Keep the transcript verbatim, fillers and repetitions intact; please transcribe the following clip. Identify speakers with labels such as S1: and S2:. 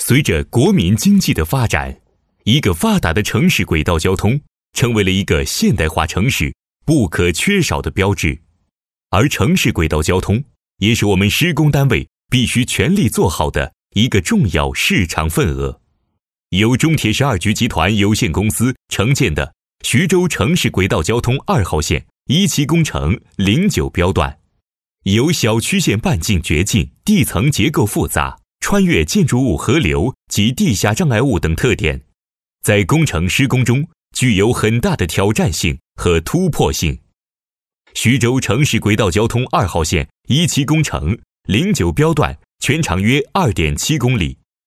S1: 随着国民经济的发展，一个发达的城市轨道交通成为了一个现代化城市不可缺少的标志，而城市轨道交通也是我们施工单位必须全力做好的一个重要市场份额。由中铁十二局集团有限公司承建的徐州城市轨道交通二号线一期工程零九标段，由小曲线半径绝境、地层结构复杂、穿越建筑物河流及地下障碍物等特点，在工程施工中具有很大的挑战性和突破性。徐州城市轨道交通二号线一期工程零九标段全长约 二点七公里，